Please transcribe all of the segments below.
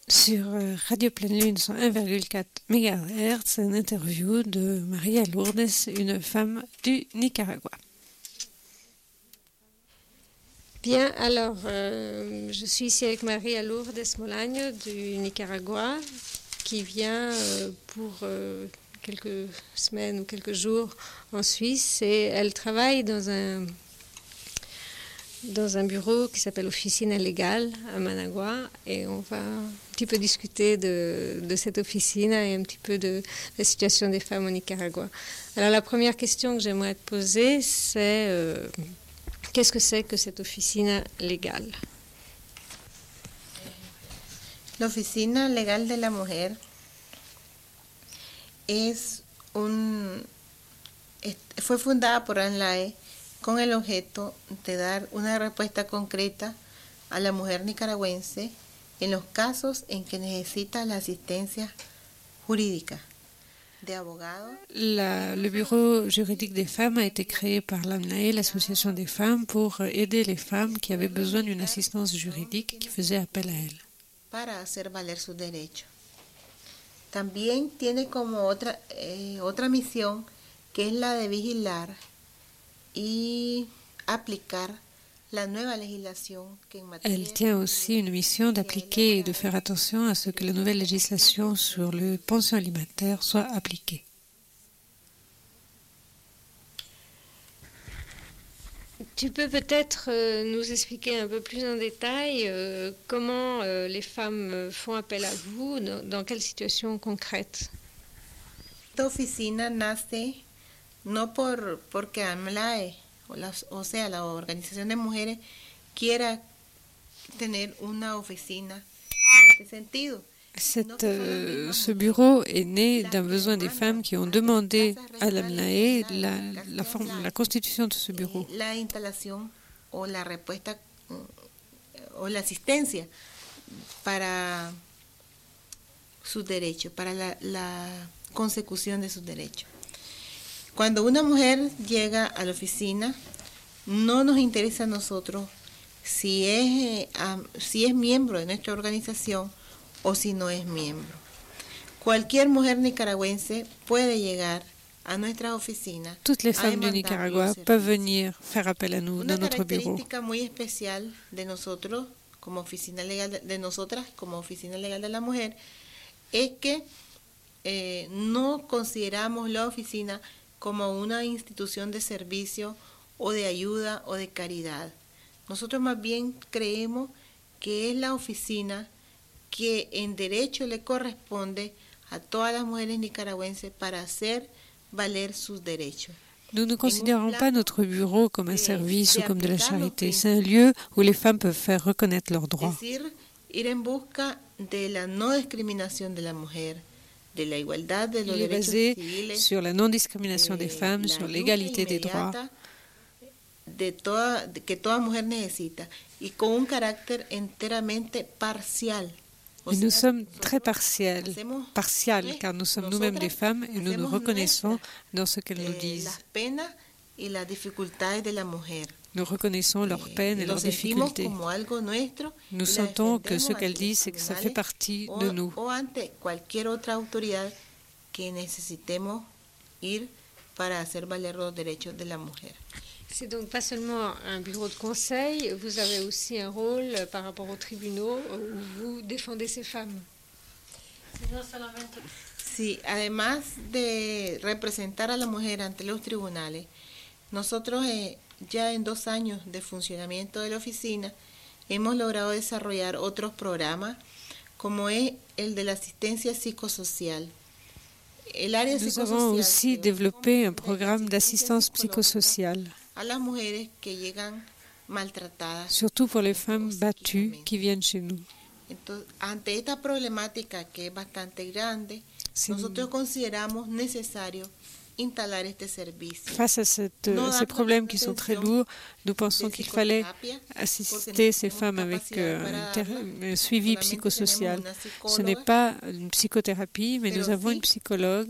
Sur Radio Pleine Lune 101,4 MHz, une interview de Maria Lourdes, une femme du Nicaragua. Bien, alors, je suis ici avec Maria Lourdes Molaño du Nicaragua, qui vient pour quelques semaines ou quelques jours en Suisse, et elle travaille dans un bureau qui s'appelle Oficina Legal à Managua, et on va un petit peu discuter de cette officina et un petit peu de la situation des femmes au Nicaragua. Alors la première question que j'aimerais te poser, c'est qu'est-ce que c'est que cette Oficina Legal? La Oficina Legal de la Mujer fue fundada por ANLAE con el objeto de dar una respuesta concreta a la mujer nicaragüense en los casos en que necesita la asistencia jurídica de abogados. Le bureau juridique des femmes a été créé par l'AMNAE, l'association des femmes, pour aider les femmes qui avaient besoin d'une assistance juridique qui faisait appel à elles. Para hacer valer sus derechos. También tiene como otra misión, que es la de vigilar y aplicar la nueva legislación que en materia. Elle tient aussi une mission d'appliquer et de faire attention à ce que la nouvelle législation sur le pension alimentaire soit appliquée. Tu peux peut-être nous expliquer un peu plus en détail comment les femmes font appel à vous, dans quelle situation concrète? Esta oficina nace no porque AMLAE, o sea, la Organización de Mujeres, quiera tener una oficina en este sentido. Ce bureau est né d'un besoin des femmes qui ont demandé à l'AMNAE la constitution de ce bureau. La instalación o la respuesta o la asistencia para sus derechos, para la consecución de sus derechos. Cuando una mujer llega a la oficina, no nos interesa a nosotros si es miembro de nuestra organización o si no es miembro. Cualquier mujer nicaragüense puede llegar a nuestra oficina. Toutes les femmes du Nicaragua peuvent venir faire appel à nous dans notre bureau. Una característica muy especial de nosotros como oficina legal de nosotras como oficina legal de la mujer es que no consideramos la oficina como una institución de servicio o de ayuda o de caridad. Nosotros más bien creemos que es la oficina que en derecho le corresponde a todas las mujeres nicaragüenses para hacer valer sus derechos. Nous ne considérons pas notre bureau comme un service ou comme de la charité. C'est un lieu où les femmes peuvent faire reconnaître leurs droits. Es decir, ir en busca de la no discriminación de la mujer, de la igualdad de los derechos civiles, sur la non-discrimination des femmes, sur l'égalité des droits. Que toda mujer necesita, y con un carácter enteramente parcial. Et nous sommes très partiales, car nous sommes nous-mêmes des femmes et nous nous reconnaissons dans ce qu'elles nous disent. Nous reconnaissons leurs peines et leurs difficultés. Nous sentons que ce qu'elles disent, c'est que ça fait partie de nous. C'est donc pas seulement un bureau de conseil, vous avez aussi un rôle par rapport aux tribunaux où vous défendez ces femmes. Sí, además de representar a la mujer ante los tribunales, nosotros ya en 2 años de funcionamiento de la oficina hemos logrado desarrollar otros programas, como es el de la asistencia psicosocial. Nous avons aussi développé un programme d'assistance psychosociale, surtout pour les femmes battues qui viennent chez nous. Ante esta problemática que es bastante grande, nosotros consideramos necesario instalar este servicio. Face à ces problèmes qui sont très lourds, nous pensons qu'il fallait assister ces femmes avec un suivi psychosocial. Ce n'est pas une psychothérapie, mais nous avons une psychologue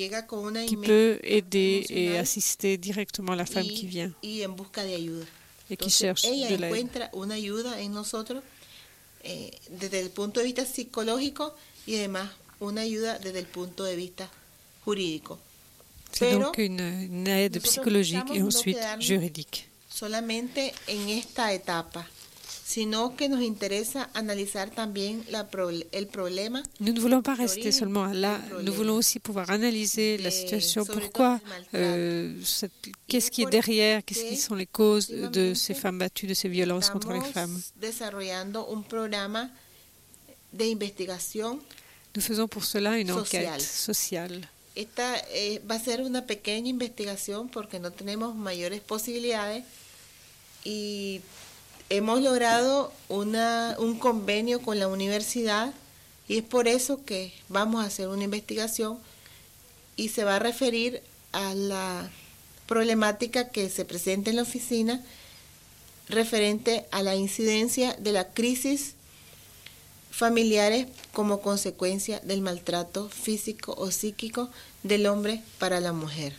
qui peut aider et assister directement la femme qui vient. et qui cherchent ella de l'aide. encuentra una ayuda en nosotros desde el punto de vista psicológico y además una ayuda desde el punto de vista jurídico. C'est donc une aide psychologique et ensuite juridique. Solamente en esta etapa, sino que nos interesa analizar también el problema. Nous ne voulons pas rester seulement là, nous voulons aussi pouvoir analyser la situation, pourquoi, qu'est-ce qui est derrière, qu'est-ce qui sont les causes de ces femmes battues, de ces violences contre les femmes. Desarrollando un programa de investigación. Nous faisons pour cela une enquête sociale. Esta va a ser una pequeña investigación porque no tenemos mayores posibilidades y hemos logrado un convenio con la universidad y es por eso que vamos a hacer una investigación y se va a referir a la problemática que se presenta en la oficina referente a la incidencia de la crisis familiares como consecuencia del maltrato físico o psíquico del hombre para la mujer.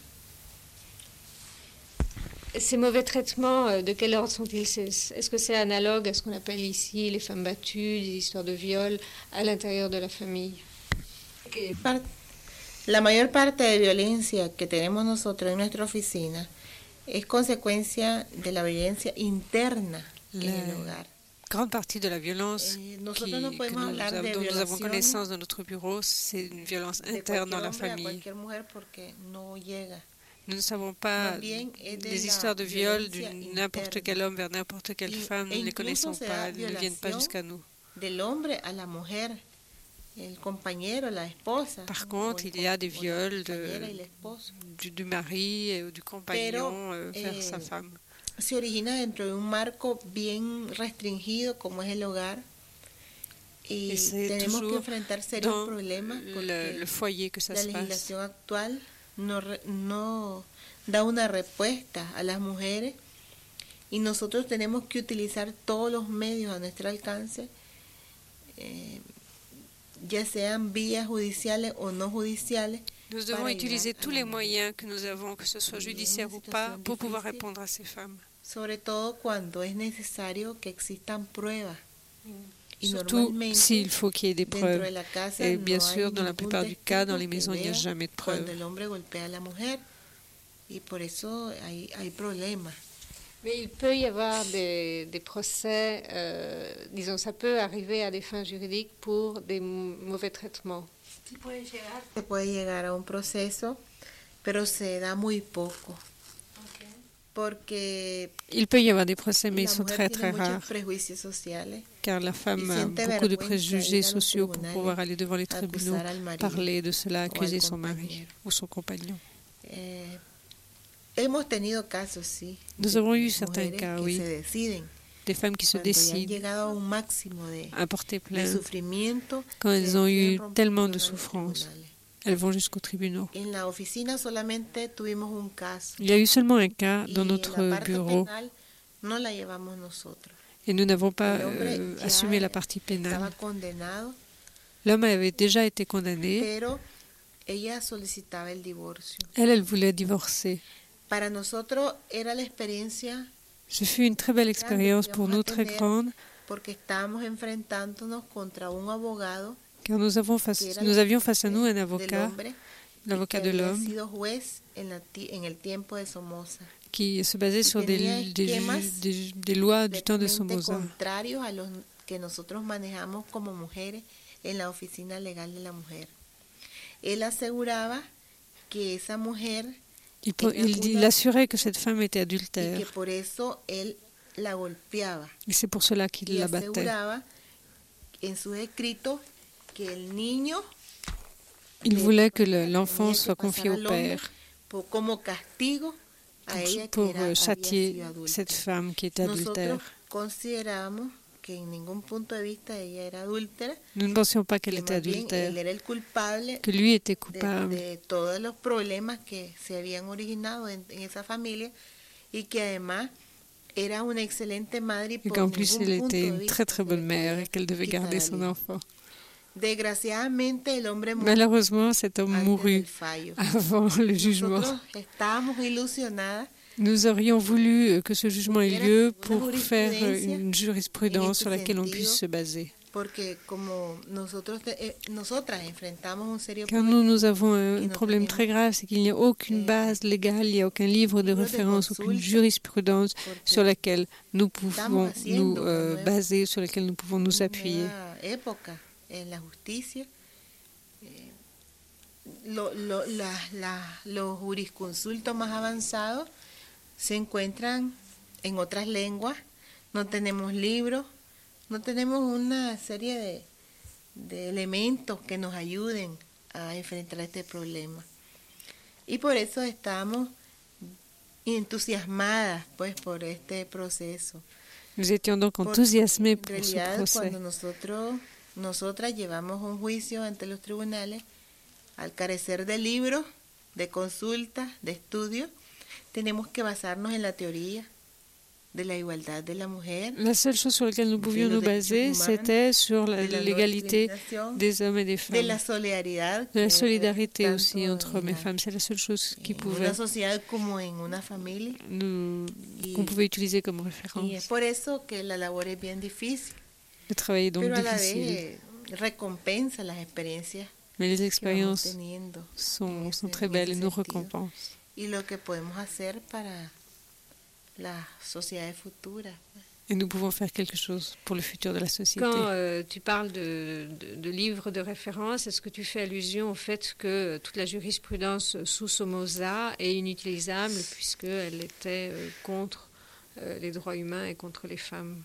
Ces mauvais traitements, de quel ordre sont-ils? Est-ce que c'est analogue à ce qu'on appelle ici les femmes battues, des histoires de viol à l'intérieur de la famille? La mayor parte de violencia que tenemos nosotros en nuestra oficina es consecuencia de la violencia interna en el hogar. Grande partie de la violence dont nous avons connaissance dans notre bureau, c'est une violence interne dans la famille. Nous ne savons pas les histoires de viol de n'importe quel homme vers n'importe quelle femme, nous ne les connaissons pas, elles ne viennent pas jusqu'à nous. Par contre, il y a des viols du mari et du compagnon vers sa femme. Se origina dentro de un marco bien restringido como es el hogar y tenemos que enfrentar serios problemas porque le foyer que ça la legislación actual no da una respuesta a las mujeres y nosotros tenemos que utilizar todos los medios a nuestro alcance, ya sean vías judiciales o no judiciales. Nous devons utiliser tous les moyens que nous avons, que ce soit judiciaire ou pas, pour pouvoir répondre à ces femmes. Sobre todo cuando es necesario que existan pruebas. Surtout s'il faut qu'il y ait des preuves. Et bien sûr, dans la plupart du cas, dans les maisons, il n'y a jamais de preuves. Mais il peut y avoir des procès, disons, ça peut arriver à des fins juridiques pour des mauvais traitements. Se puede llegar a un proceso, pero se da muy poco. Porque il peut y avoir des procès, mais ils sont très très rares. Sociales, car la femme a beaucoup de préjugés sociaux pour pouvoir aller devant les tribunaux, parler de cela, accuser son mari ou son compagnon. Hemos tenido casos, sí, nous avons eu certains cas, oui. Des femmes qui se décident à porter plainte quand elles ont eu tellement de souffrances. Elles vont jusqu'aux tribunaux. Il y a eu seulement un cas dans notre bureau et nous n'avons pas assumé la partie pénale. L'homme avait déjà été condamné. Elle voulait divorcer. Ce fut une très belle expérience pour nous, très grande, car nous avions face à nous un avocat, l'avocat de l'homme, qui se basait sur des lois du temps de Somoza. Il assurait que cette femme était adultère. Et c'est pour cela qu'il la battait. Il voulait que l'enfant soit confié au père pour châtier cette femme qui était adultère. Nous ne pensions pas qu'elle était adultère, que lui était coupable. Et qu'en plus, elle était une très très bonne mère et qu'elle devait garder son enfant. Malheureusement, cet homme mourut avant le jugement. Nous aurions voulu que ce jugement ait lieu pour faire une jurisprudence sur laquelle on puisse se baser. Car nous avons un problème très grave, c'est qu'il n'y a aucune base légale, il n'y a aucun livre de référence, aucune jurisprudence sur laquelle nous pouvons nous baser, sur laquelle nous pouvons nous appuyer. Los jurisconsultos más avanzados se encuentran en otras lenguas, no tenemos libros, no tenemos una serie de elementos que nos ayuden a enfrentar este problema. Y por eso estamos entusiasmadas pues por este proceso. Nous étions donc enthousiasmés pour ce procès. Cuando nosotras llevamos un juicio ante los tribunales, al carecer de libros, de consultas, de estudios, tenemos que basarnos en la teoría de la igualdad de la mujer. La seule chose sur laquelle nous pouvions nous baser, c'était sur l'égalité des hommes et des femmes. De la solidaridad. De la solidarité aussi entre hommes et femmes. C'est la seule chose qui pouvait, qu'on pouvait utiliser comme référence. Y es por eso que la labor es bien difícil. Le travail est donc Pero a la difficile. vez recompensa las experiencias. Mais les expériences sont très belles et nous récompensent. Y lo que podemos hacer para la sociedad futura. Et nous pouvons faire quelque chose pour le futur de la société. Quand tu parles de livres de référence, est-ce que tu fais allusion au fait que toute la jurisprudence sous Somoza est inutilisable puisqu'elle était contre les droits humains et contre les femmes?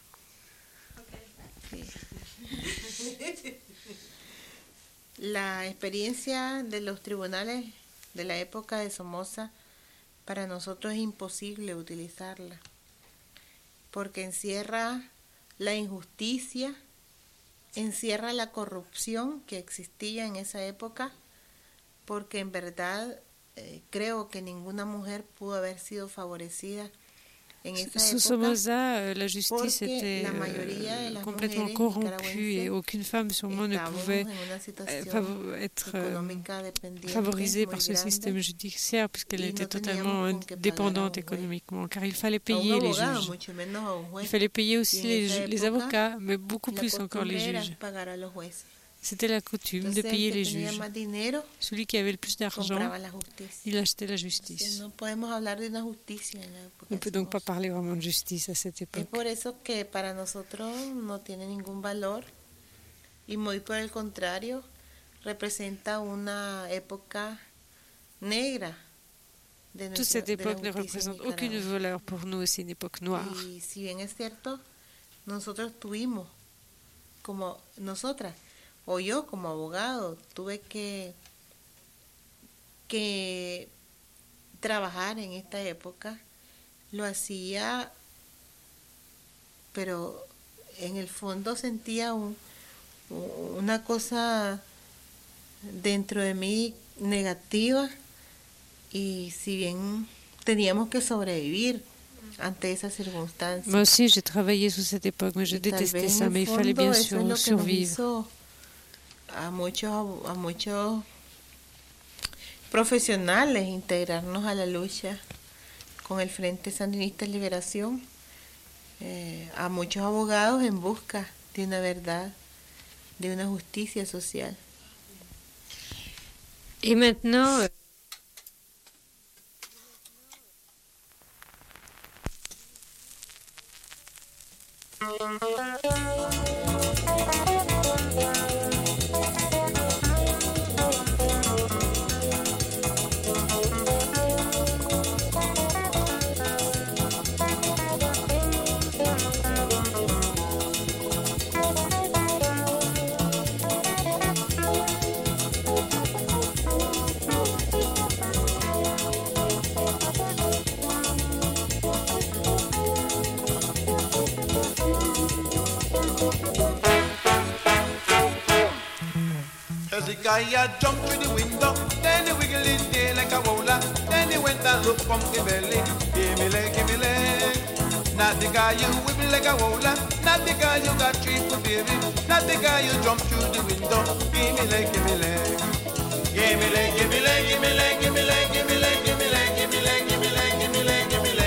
La experiencia de los tribunales de la época de Somoza, para nosotros es imposible utilizarla, porque encierra la injusticia, encierra la corrupción que existía en esa época, porque en verdad creo que ninguna mujer pudo haber sido favorecida en esa Sous época. Somoza, la justice était complètement corrompue et aucune femme sûrement ne pouvait être favorisée par ce système judiciaire puisqu'elle était totalement dépendante économiquement, car il fallait payer les juges. Il fallait payer aussi les avocats, mais beaucoup plus encore les juges. C'était la coutume de payer les juges. Celui qui avait le plus d'argent, il achetait la justice. On ne peut donc pas parler vraiment de justice à cette époque. Es por eso que para nosotros no tiene ningún valor y muy por el contrario representa una época negra. Toute cette époque ne représente aucune valeur pour nous, c'est une époque noire. Y si bien es cierto, nosotros tuvimos, como nosotras, o yo como abogado, tuve que trabajar en esta época, lo hacía, pero en el fondo sentía una cosa dentro de mí negativa, y si bien teníamos que sobrevivir ante esas circunstancias. Moi aussi, j'ai travaillé sous cette époque, mais je détestais ça, mais il fallait bien sûr survivre. A muchos profesionales integrarnos a la lucha con el Frente Sandinista de Liberación, a muchos abogados en busca de una verdad, de una justicia social. Et maintenant, Hezekiah jumped through the window, then he wiggled his tail like a roller, then he went and looked funky belly. Give me leg, give me leg. Not the guy you wiggle like a roller, not the guy you got treat for baby, not the guy you jump through the window. Give me leg, give me leg. Give me leg, give me leg, give me leg, give me leg, give me leg, give me leg, give me leg, give me leg, give me leg, give me leg.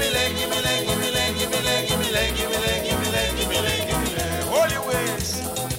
Holy ways.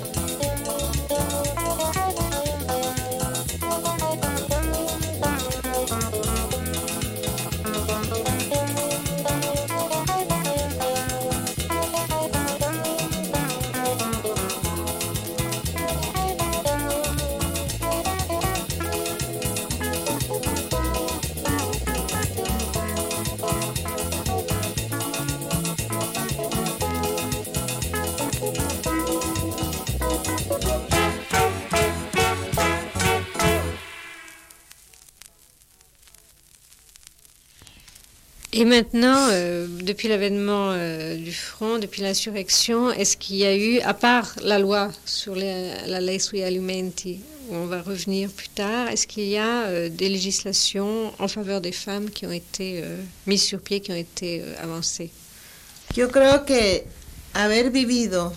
Et maintenant, depuis l'avènement du front, depuis l'insurrection, est-ce qu'il y a eu, à part la loi sur la ley sui alimenti, où on va revenir plus tard, est-ce qu'il y a des législations en faveur des femmes qui ont été mises sur pied, qui ont été avancées? Yo creo que haber vivido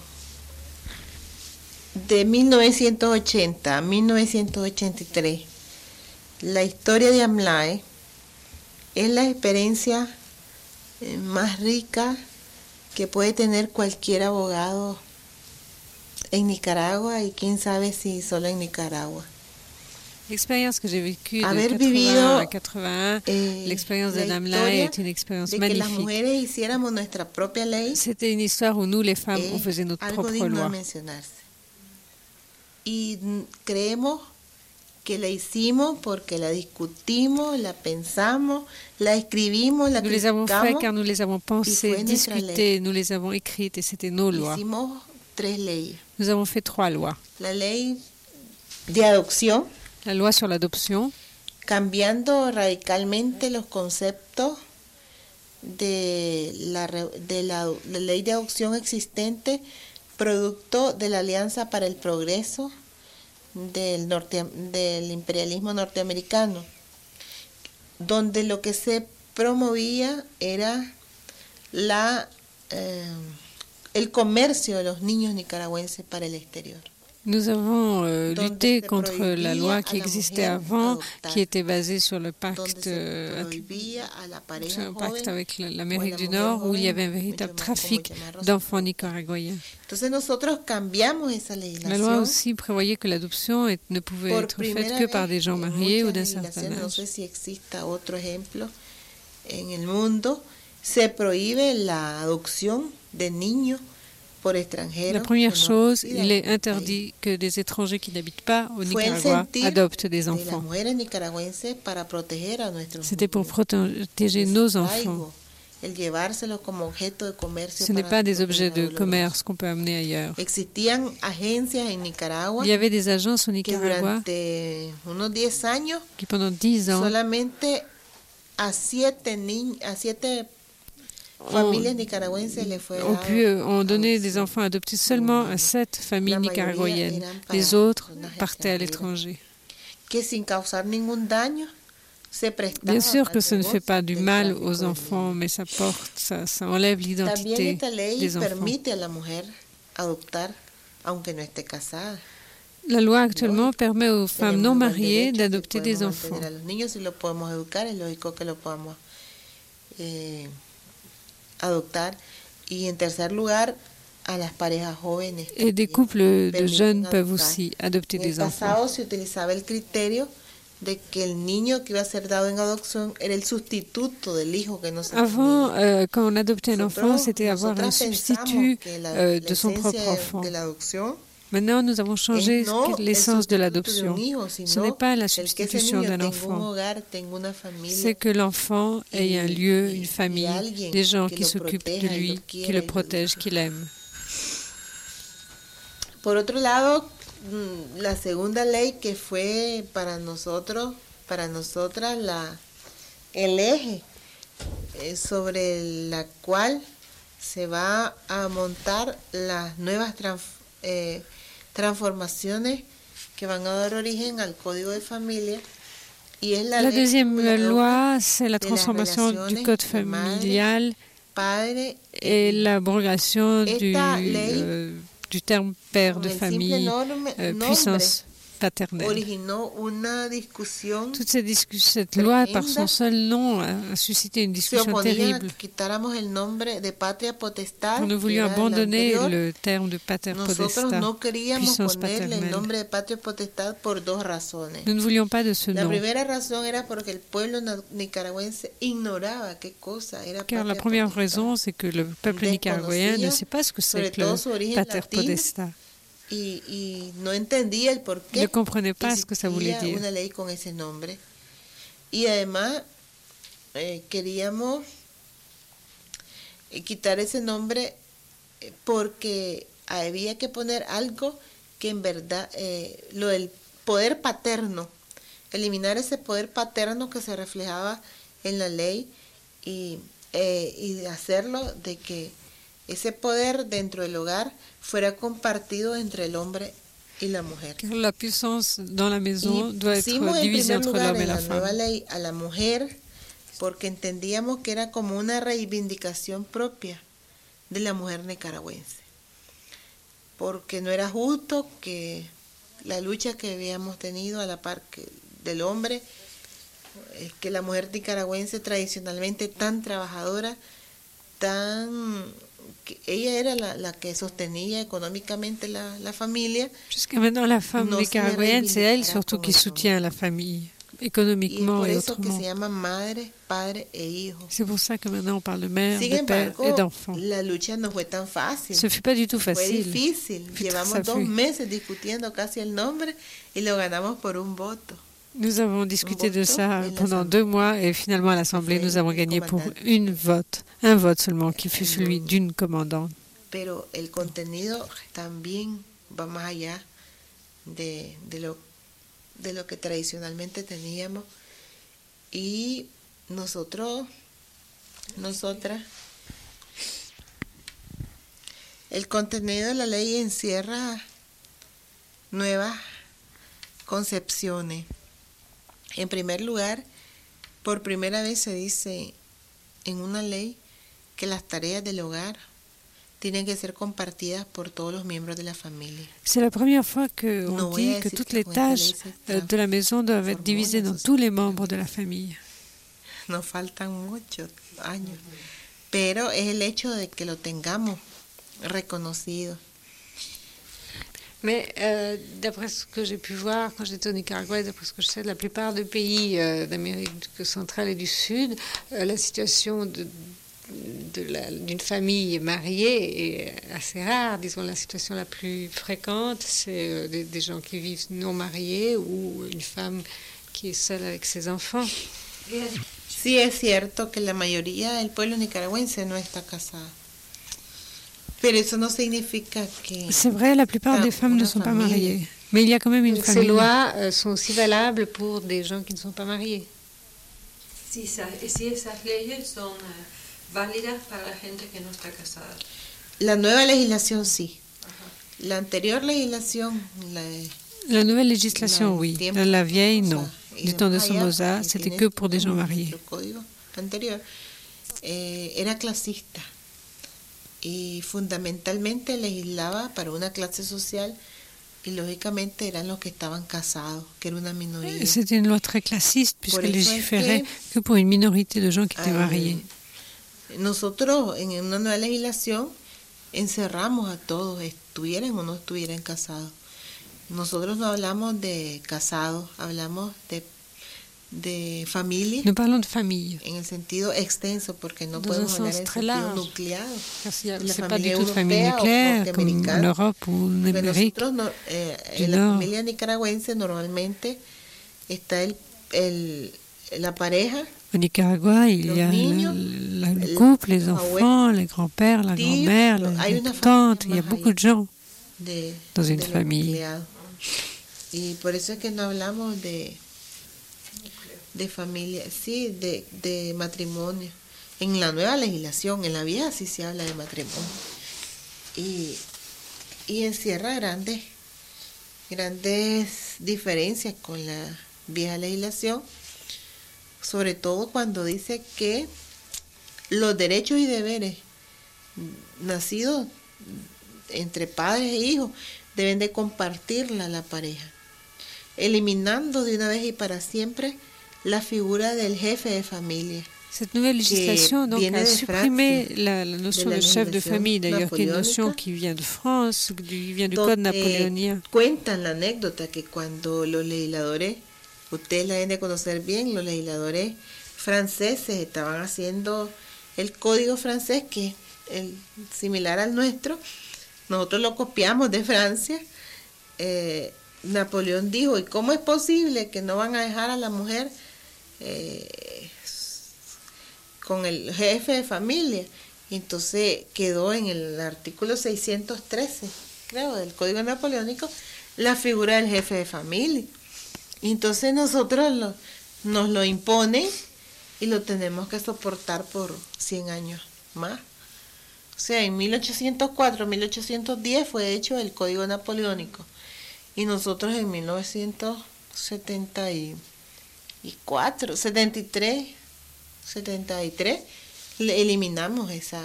de 1980 a 1983 la historia de AMLAE es la experiencia más rica que puede tener cualquier abogado en Nicaragua y quién sabe si solo en Nicaragua. L'expérience que j'ai vécue de Haber 80 vivido, à 81, l'expérience de Namlae est une expérience de que las magnifique. mujeres hiciéramos nuestra propia ley C'était une histoire où nous, les femmes, on faisait notre algo propre digno de loi. mencionarse. Y creemos que la hicimos porque la discutimos, la pensamos, la escribimos, la Nous les avons fait criticamos. car nous les avons pensées, discutées, nous les avons écrites et c'était nos lois. Hicimos 3 leyes. Nous avons fait 3 lois. La ley de adopción, La loi sur l'adoption, cambiando radicalmente los conceptos de la ley de adopción existente, producto de la Alianza para el Progreso del imperialismo norteamericano, donde lo que se promovía era el comercio de los niños nicaragüenses para el exterior. nous avons lutté contre la loi qui existait avant, qui était basée sur le pacte, avec l'Amérique du Nord, où il y avait un véritable trafic d'enfants nicaraguayens. Entonces nosotros cambiamos esa La loi legislación. aussi prévoyait que l'adoption ne pouvait être faite que par des gens mariés ou d'un certain No âge. sé si exista otro ejemplo en el mundo. Se prohíbe la adopción de niños La première chose, il est interdit que des étrangers qui n'habitent pas au Nicaragua adoptent des enfants. C'était pour protéger nos enfants. Ce n'est pas des objets de commerce qu'on peut amener ailleurs. Il y avait des agences au Nicaragua qui, pendant 10 ans, ont donné des enfants adoptés seulement à 7 familles nicaraguayennes. Les autres partaient à l'étranger. Bien sûr que ça ne fait pas du mal aux enfants, mais ça enlève l'identité des enfants. La loi actuellement permet aux femmes non mariées d'adopter des enfants. Et des couples de jeunes peuvent aussi adopter des enfants. Avant, quand on adoptait un enfant, c'était avoir un substitut de son propre enfant. Maintenant, nous avons changé l'essence de l'adoption. Ce n'est pas la substitution d'un enfant. C'est que l'enfant ait un lieu, une famille, des gens qui s'occupent de lui, qui le protègent, qui l'aiment. Por otro lado, la segunda ley que fue para nosotras, el eje sobre la cual se va a montar las nuevas transformaciones que van a dar origen al Código de Familia. La deuxième loi, c'est la transformation du code familial et l'abrogation du terme père de famille, puissance paternelle. Cette loi, par son seul nom, a suscité une discussion terrible. Nous voulions abandonner le terme de pater potestas, puissance paternelle. Nous ne voulions pas de ce nom. Car la première raison, c'est que le peuple nicaraguayen ne sait pas ce que c'est que le pater potestas. Ne comprenait pas ce que ça voulait dire. Y además queríamos quitar ese nombre porque había que poner algo que en verdad, lo del poder paterno, eliminar ese poder paterno que se reflejaba en la ley y hacerlo de que ese poder dentro del hogar fuera compartido entre el hombre y la mujer. Car la puissance dans la maison doit être divisée entre l'homme et la femme. Nueva ley a la mujer porque entendíamos que era como una reivindicación propia de la mujer nicaragüense. Porque no era justo que la lucha que habíamos tenido a la par del hombre, que la mujer nicaragüense tradicionalmente tan trabajadora, ella era la que sostenía económicamente la familia. Jusqu'à maintenant, la femme nicaraguayenne, c'est elle surtout qui soutient la famille, économiquement et autrement. C'est pour ça que maintenant on parle de mère, de père et d'enfant. La lucha no fue tan fácil. Ce fut pas du tout facile. Fue difícil. Llevamos 2 meses discutiendo casi el nombre y lo ganamos por un voto. Nous avons discuté de ça pendant 2 mois et finalement à l'Assemblée, nous avons gagné pour un vote seulement qui fut celui d'une commandante. Pero el contenido también va más allá de lo que tradicionalmente teníamos y nosotras, el contenido de la ley encierra nuevas concepciones. En primer lugar, por primera vez se dice en una ley que las tareas del hogar tienen que ser compartidas por todos los miembros de la familia. C'est la première fois qu'on dit que toutes les tâches de la maison doivent être divisées dans tous les membres de la famille. Nos faltan muchos años, pero es el hecho de que lo tengamos reconocido. Mais d'après ce que j'ai pu voir quand j'étais au Nicaragua, et d'après ce que je sais de la plupart des pays d'Amérique centrale et du Sud, la situation d'une famille mariée est assez rare. Disons, la situation la plus fréquente, c'est des gens qui vivent non mariés ou une femme qui est seule avec ses enfants. Sí, es cierto que la mayoría del pueblo nicaragüense no está casada. Pero eso no significa que... C'est vrai, la plupart des femmes ne sont pas mariées. Mais il y a quand même une Ces famille. lois sont aussi valables pour des gens qui ne sont pas mariés. Si esas leyes son válidas para la gente que no está casada. La nueva legislación sí. La anterior legislación... La nouvelle législation, oui. La vieille, non. Du temps de Somoza, c'était que pour des gens mariés. El código anterior era clasista y fundamentalmente legislaba para una clase social y lógicamente eran los que estaban casados, que era una minoría. C'était une loi très classiste puisqu'elle légiférait que pour une minorité de gens qui étaient mariés. Nosotros en una nueva legislación encerramos a todos, estuvieran o no estuvieran casados. Nosotros no hablamos de casados, hablamos de familia. Nous parlons de famille. En el sentido extenso, porque no Dans podemos un hablar sens en très sentido large. nucleado. C'est pas du tout de famille nucléaire comme en Europe ou en Amérique. Nosotros en la familia nicaragüense normalmente está la pareja. Au Nicaragua, il y a le couple, les enfants, les grands-pères, la grand-mère, les tantes. Il y a beaucoup de gens dans une famille. Y por eso es que no hablamos de familia, sí, de matrimonio. En la nueva legislación, en la vieja sí se habla de matrimonio. Y encierra grandes diferencias con la vieja legislación, sobre todo cuando dice que los derechos y deberes nacidos entre padres e hijos deben de compartirla la pareja, eliminando de una vez y para siempre la figura del jefe de familia. Cette nouvelle législation donc, a supprimé la notion de chef de famille, d'ailleurs, qui est une notion qui vient de France, qui vient du code napoléonien. Cuentan la anécdota que cuando los legisladores, ustedes la deben de conocer bien, los legisladores franceses estaban haciendo el código francés, que es similar al nuestro, nosotros lo copiamos de Francia. Napoleón dijo, ¿y cómo es posible que no van a dejar a la mujer con el jefe de familia? Y entonces quedó en el artículo 613, creo, del Código Napoleónico, la figura del jefe de familia. Y entonces nosotros nos lo imponen y lo tenemos que soportar por 100 años más. O sea, en 1804, 1810 fue hecho el Código Napoleónico. Y nosotros en 1974, 73, eliminamos esa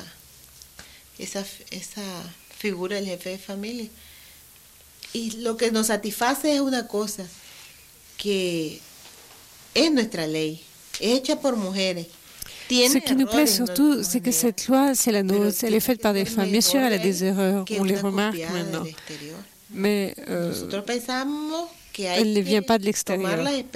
figura del jefe de familia. Y lo que nos satisface es una cosa, que es nuestra ley, es hecha por mujeres. Ce qui nous plaît surtout, c'est que cette loi, c'est la nôtre, elle est faite par des femmes. Bien sûr, elle a des erreurs, on les remarque maintenant. Mais elle ne vient pas de l'extérieur.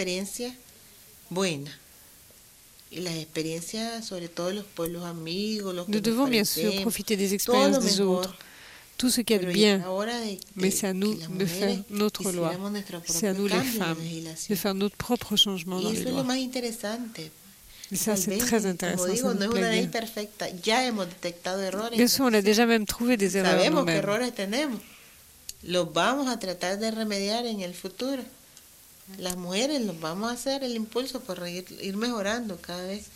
Nous devons bien sûr profiter des expériences des autres, tout ce qu'il y a de bien, mais c'est à nous de faire notre loi, c'est à nous les femmes de faire notre propre changement dans les lois. Et ça, c'est très intéressant. Ça nous plaît bien. Bien sûr, on a déjà même trouvé des erreurs nous-mêmes. Los vamos a tratar de remediar en el futuro. Las mujeres los vamos a hacer el impulso por ir mejorando cada vez.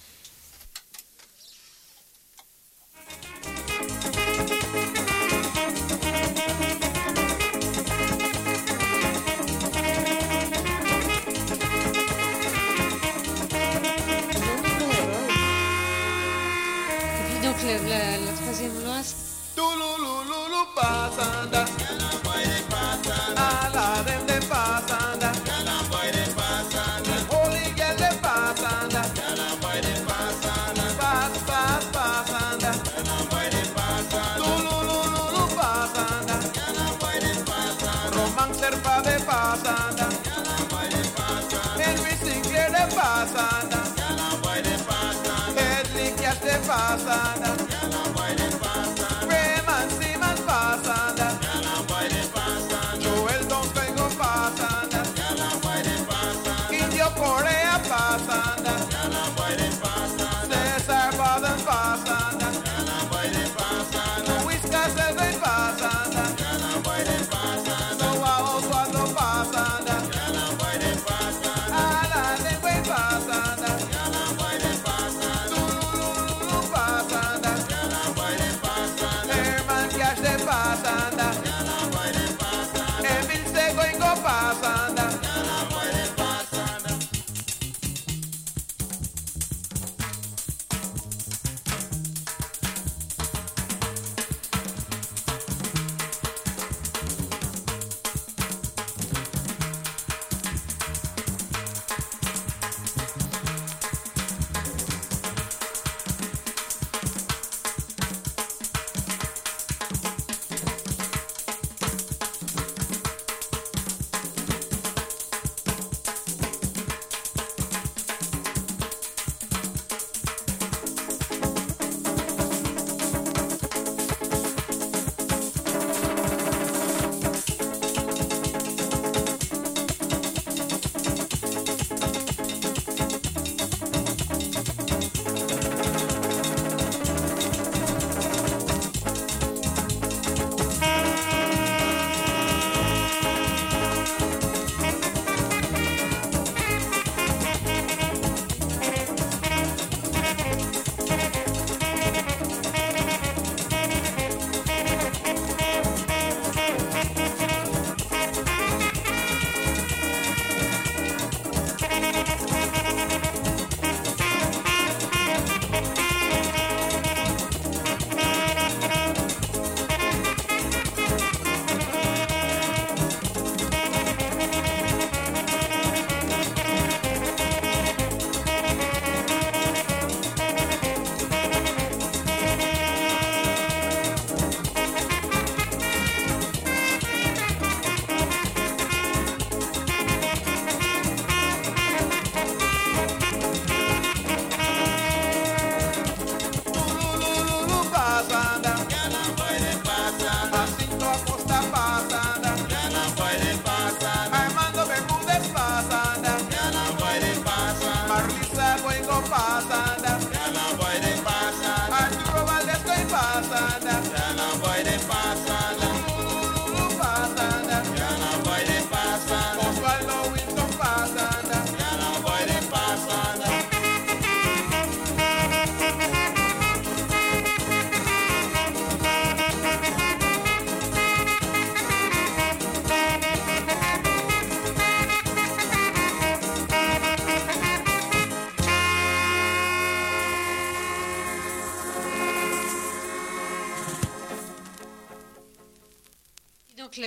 Et puis donc la troisième loi, Pasada,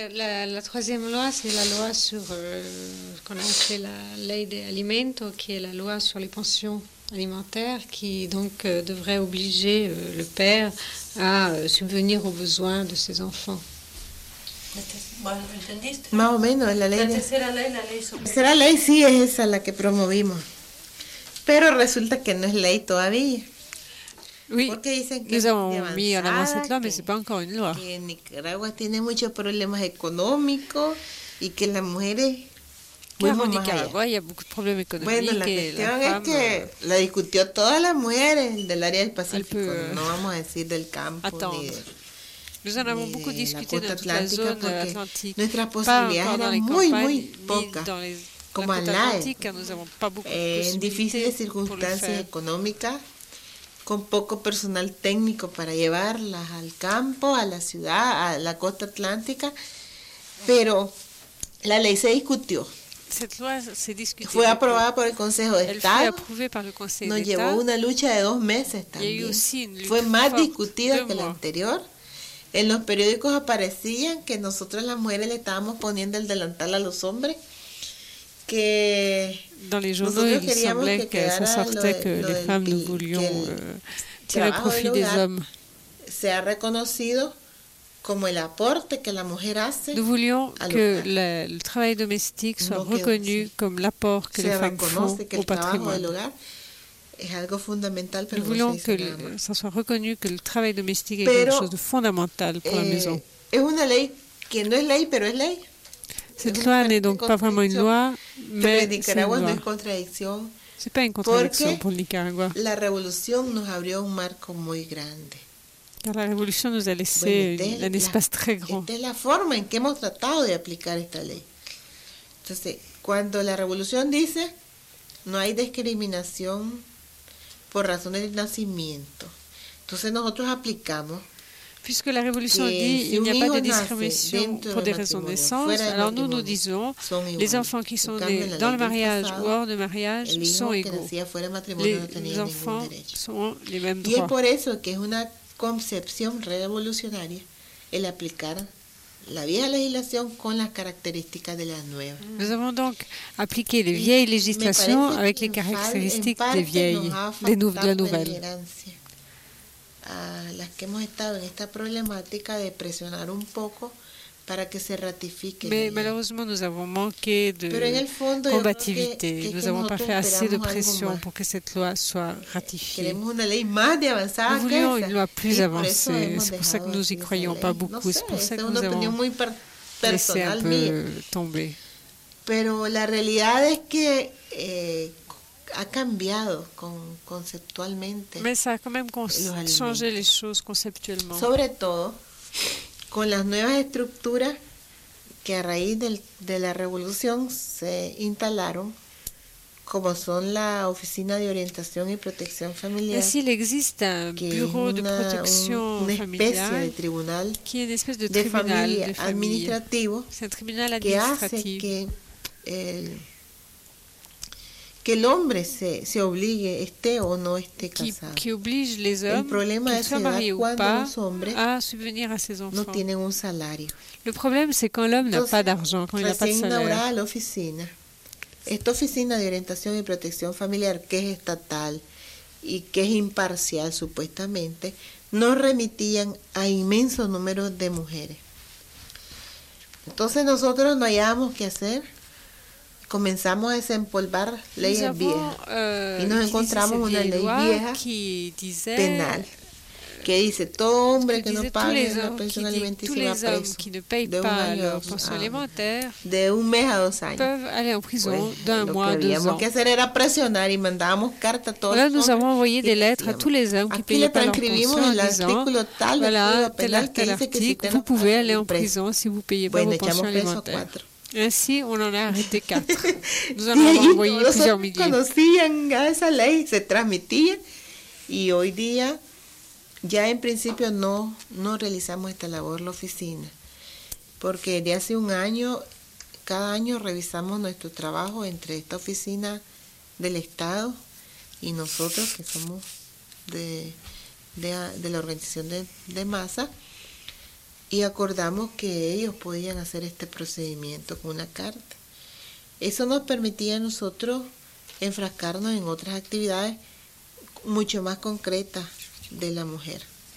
La troisième loi, c'est la loi sur ce qu'on a appelé la ley de alimentos, qui est la loi sur les pensions alimentaires, qui donc devrait obliger le père à subvenir aux besoins de ses enfants. Bueno, ¿entendiste? Más o menos, la ley La de... tercera ley sobre... La tercera ley sí es esa la que promovimos, pero resulta que no es ley todavía. Oui, Porque dicen que nous avons es mis en avant avanzada, cette loi, mais ce n'est pas encore une loi. que Nicaragua tiene muchos problemas económicos y que las mujeres Car au fuimos más allá. Nicaragua, il y a beaucoup de problèmes économiques Bueno, la et cuestión la es femme que la discutió todas las mujeres del área del Pacífico, peut, no vamos a decir del campo attendre. ni de, nous en avons ni beaucoup de discuté la dans costa toute la atlántica, zone porque atlantique. nuestras Pas posibilidades encore dans eran les muy campagnes, muy ni pocas. dans la Como côte al atlantique, car nous n'avons pas beaucoup de En difíciles possibilités pour le circunstancias faire. económicas, con poco personal técnico para llevarlas al campo, a la ciudad, a la costa atlántica, pero la ley se discutió. Cette loi s'est discutée. Fue aprobada por el Consejo de Elle fut Estado. approuvée par le Conseil Nos d'État. llevó una lucha de 2 meses Il y a eu también. aussi une lutte Fue más forte, discutida 2 que la mois. anterior. En los periódicos aparecían que nosotros las mujeres le estábamos poniendo el delantal a los hombres, que Dans les journaux, nosotros il queríamos semblait que que ça quedara sortait que lo les del femmes, nous que voulions el tirer trabajo profit del des hogar hommes. sea reconocido como el aporte que la mujer hace, Nous voulions à que l'hogar. le travail domestique soit No, que reconnu comme l'apport que les se femmes font reconoce que au el trabajo del patrimoine. hogar es algo fundamental, pero Nous no se voulons dice que nada más. ça soit reconnu que le travail domestique est Pero, quelque chose de fondamental pour la maison. Es una ley que no es ley, pero es ley. Cette es loi una n'est donc pas vraiment une loi, Pero en mais c'est une Nicaragua no loi. es contradicción. C'est pas une contradiction Porque pour le Nicaragua, la revolución nos abrió un marco muy grande. car la révolution nous a laissé Bueno, esta es un espace très grand. Esta es la forma en que hemos tratado de aplicar esta ley. Entonces, cuando la revolución dice no hay discriminación por razones de nacimiento, entonces nosotros aplicamos Puisque la révolution que dit si il n'y a un pas hijo de nace discrimination dentro pour del des raisons de matrimonio, naissance, fuera del alors nous matrimonio, disons son les iguales. enfants qui sont En cambio, nés en la dans le ley del mariage ou pasado, hors de mariage el hijo sont que égaux. nacía fuera del matrimonio no Les tenía ningún enfants derecho. sont les mêmes Y es droits. por eso que es una concepción revolucionaria el aplicar la vieja legislación con las características de las nuevas. Nous avons donc appliqué les vieilles législations avec les caractéristiques des vieilles, de la nouvelle. A las que hemos estado en esta problemática de presionar un poco para que se ratifique. Mais malheureusement, nous avons manqué de Pero en el fondo, yo creo combativité. que Nous n'avons pas fait assez de esperamos algo pression más. pour que cette loi soit ratifiée. Queremos una ley más de avanzada Nous que voulions esa. une loi plus Y por eso avancée. hemos C'est pour ça que dejado nous y así croyons esa pas ley. beaucoup. No C'est pour sé, ça esa que es nous una opinión avons muy laissé un personal mía. peu tomber. Pero la realidad es que ha cambiado conceptualmente, Mais ça a quand même alimentos. changé les choses conceptuellement. sobre todo con las nuevas estructuras que a raíz de la revolución se instalaron, como son la Oficina de Orientación y Protección Familiar, Ainsi, il existe un que es bureau de protection una especie de familiale tribunal qui est une espèce de de tribunal familia de famille. administrativo C'est un tribunal que hace administratif que el hombre se obligue, esté o no esté casado. qui oblige les hommes, problema qu'ils es soient se da mariés ou cuando pas, los hombres à subvenir à ses No enfants. tienen un salario. Le problème, c'est quand l'homme n'a Entonces, pas d'argent, quand il n'a pas de recién salaire. inaugurada la oficina, esta oficina de orientación y protección familiar, que es estatal y que es imparcial supuestamente, nos remitían a inmensos números de mujeres. Entonces nosotros no hallábamos qué hacer, comenzamos a desempolvar leyes viejas y nos encontramos una ley vieja qui disait penal que dice todo hombre que no tous pague les la hommes, pensión tous alimenticia les va hommes preso qui ne payent de un pas año leur pension alimentaire de 1 mes a 2 años. peuvent aller en prison Pues, d'un lo mois que à 2 habíamos ans. que hacer era presionar y mandábamos cartas a todos Là, los nous avons hombres envoyé y des lettres à decíamos, tous les hommes qui ne aquí le payaient pas leur transcribimos pension en el disant artículo tal del voilà, Código tel Penal que dice que si article, usted vous no pouvez paga, aller en preso. prison si vous ne payez pas Bueno, vos echamos pensions preso a alimentaires. 4. Ainsi, on en a arrêté 4. Nous en Y avons allí envoyé todos plusieurs milliers. conocían a esa ley, se transmitía y hoy día ya en principio no realizamos esta labor la oficina, porque de hace un año, cada año revisamos nuestro trabajo entre esta oficina del Estado y nosotros que somos de la organización de masa, y acordamos que ellos podían hacer este procedimiento con una carta. Eso nos permitía a nosotros enfrascarnos en otras actividades mucho más concretas de la mujer.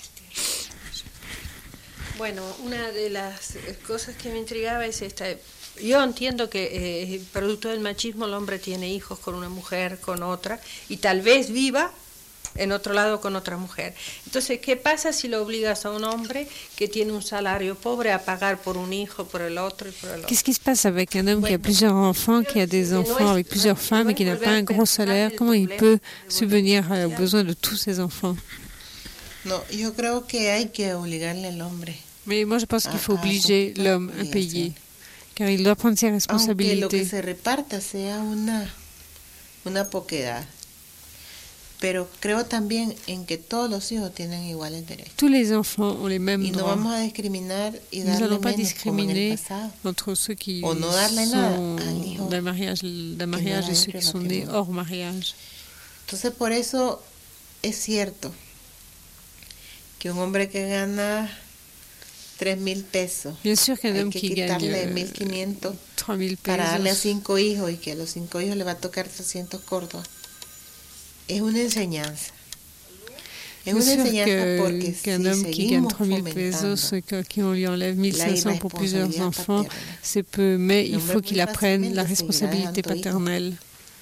Bueno, una de las cosas que me intrigaba es esta. Yo entiendo que producto del machismo el hombre tiene hijos con una mujer, con otra, y tal vez viva en otro lado con otra mujer. Entonces, ¿qué pasa si lo obligas a un hombre que tiene un salario pobre a pagar por un hijo, por el otro y por el otro? Qu'est-ce qui se passe avec un homme qui a plusieurs enfants, qui a des enfants avec plusieurs femmes et qui n'a pas un gros salaire? Comment il peut subvenir aux besoins de tous ses enfants? No, yo creo que hay que obligarle al hombre. Mais moi, je pense qu'il faut obliger l'homme à payer, car il doit prendre ses Aunque lo que responsabilités. se reparta sea una poquedad. Pero creo también en que todos los hijos tienen iguales derechos. Tous les enfants ont les mêmes Y no droits. vamos a discriminar y Nous darle n'allons pas menos como en el discriminer pasado. entre ceux qui O no darle nada sont al hijo d'un mariage et ceux qui sont nés hors mariage. Entonces por eso es cierto que un hombre que gana 3,000 pesos, Bien sûr qu'un hay homme que qui gagne quitarle 1,500 3,000 para darle a pesos, 5 hijos y que a los 5 hijos le va a tocar 300 córdobas. Es una enseñanza. Es bien una sûr enseñanza porque qu'un si homme qui gagne seguimos 3,000 pesos, fomentando qui on lui enlève 1,500 pour plusieurs irresponsabilidad enfants, paterna, c'est peu, mais il el faut hombre qu'il muy apprenne la fácilmente responsabilité seguirá dando hijos paternelle.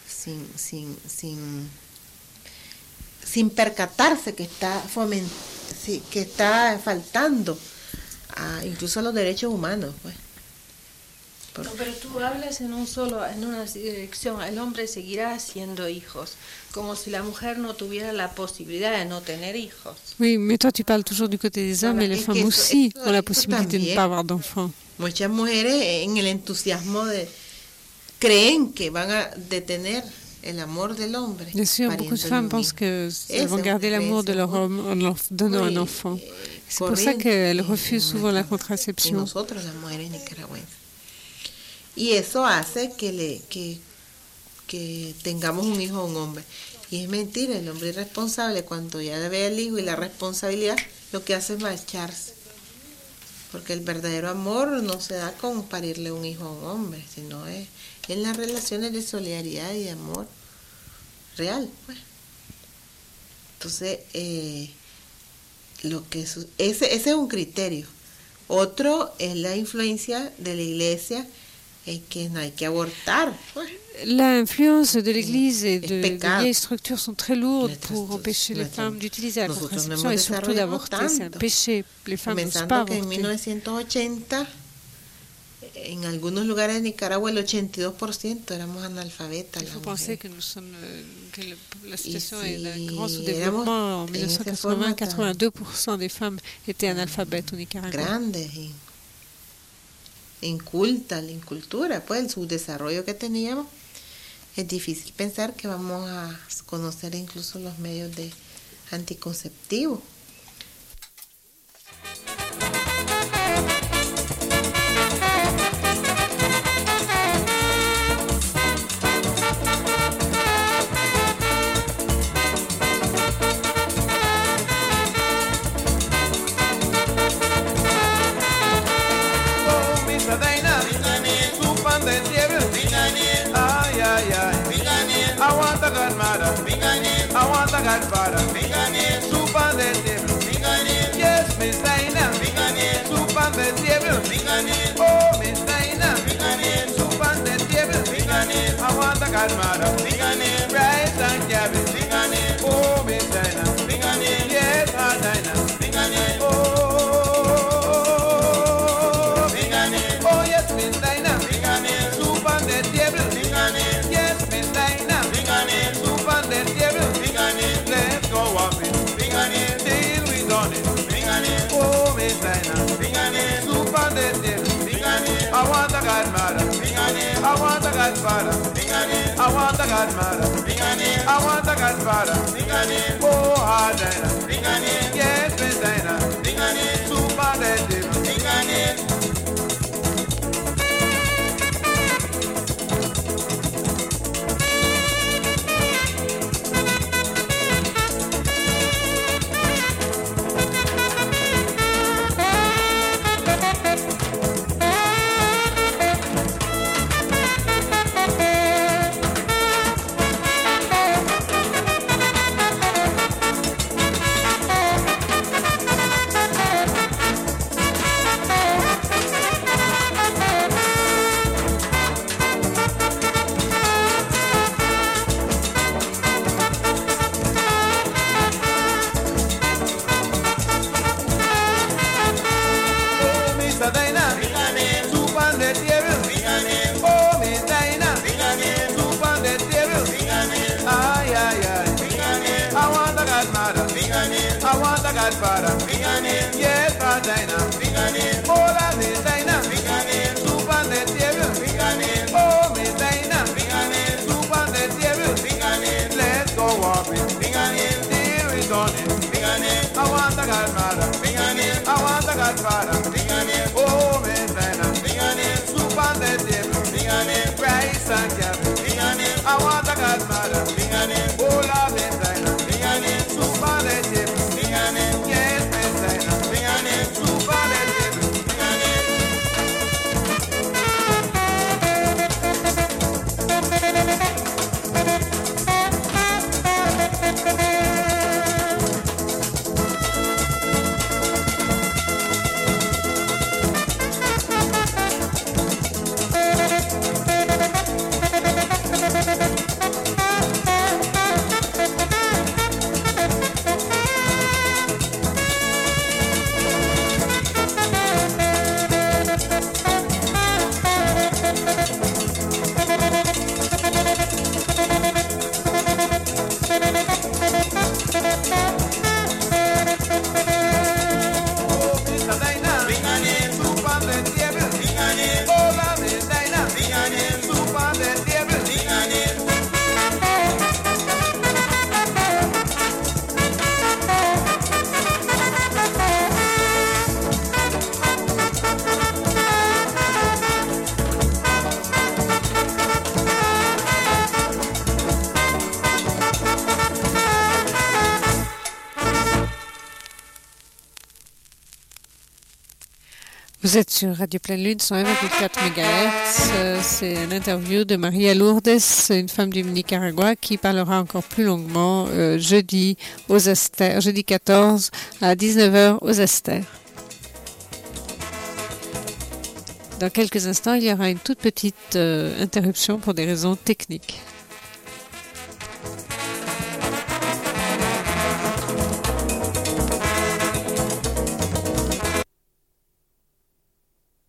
sin percatarse que que está faltando incluso a los derechos humanos, pues. No, pero tú hablas en una dirección, el hombre seguirá haciendo hijos, como si la mujer no tuviera la posibilidad de no tener hijos. Oui, mais toi tu parles toujours du côté des hommes, mais les Es femmes que aussi eso ont la possibilité de ne también. pas avoir d'enfants. Muchas mujeres en el entusiasmo creen que van a detener el amor del hombre. Bien sûr, beaucoup de pariéndole femmes un pensent hijo. qu'elles vont garder l'amour de leur homme en leur donnant un enfant. C'est pour ça qu'elles refusent souvent la Y contraception. nosotros, las mujeres nicaragüenses. Y eso hace que tengamos un hijo o un hombre. Y es mentira, el hombre irresponsable, cuando ya ve el hijo y la responsabilidad, lo que hace es marcharse. Porque el verdadero amor no se da con parirle un hijo a un hombre, sino es en las relaciones de solidaridad y de amor real, pues. Entonces, ese es un criterio. Otro es la influencia de la iglesia, que no hay que abortar, pues. L'influence de l'Église et de pecado. vieilles structures sont très lourdes pour empêcher les femmes d'utiliser la Nosotros no contraception hemos et surtout desarrollado d'avorter. C'est un tanto. péché. Les femmes n'osent pas Comenzando que en avorter. 1980, en algunos lugares de Nicaragua, el 82% éramos analfabetas. Il las faut penser mujeres. que nous sommes la situation est d'un si grand sous-développement. En éramos en esa 1980, forma 82% des femmes étaient analphabètes au Nicaragua. Grandes y incultas, la incultura, pues el subdesarrollo que teníamos. Es difícil pensar que vamos a conocer incluso los medios de anticonceptivos. Oh, Miss Dana, su pan de nieve. Ay, ay, ay. I want a godmother. I want a godfather. Su pan de nieve. Yes, Miss Dana. Su pan de nieve. Oh, Miss Dana. Su pan de nieve. I want a godmother. Rice and cabbage. Oh, Miss Dana. Yes, Aunt Dana. Oh, oh, yes, Miss Dana. Su pan de nieve. Yes, Miss Dana. Su pan de nieve. Let's go up it. Till we done it. Oh, Miss Dana. Su pan de nieve. I want a godmother. I want a godfather. I want a godmother. I want a godfather. Oh, Aunt Dana. Yes, Miss Dana. Su pan de nieve. designer, fingernail. Oh, la designer, fingernail. Soup on the table, fingernail. Oh, designer, fingernail. Soup on the table, fingernail. Let's go walking, fingernail. Here is on it, fingernail. I want a godmother, fingernail. I want a godfather, fingernail. Oh, designer, fingernail. Soup on the table, fingernail. Rice and cabbage, fingernail. I want a godmother, fingernail. Oh, la designer, fingernail. Soup on the table, fingernail. Yes, designer, fingernail. Soup on the table, fingernail. Vous êtes sur Radio Pleine Lune, 101,4 MHz. C'est une interview de Maria Lourdes, une femme du Nicaragua, qui parlera encore plus longuement jeudi 14 à 19h aux Astères. Dans quelques instants, il y aura une toute petite interruption pour des raisons techniques.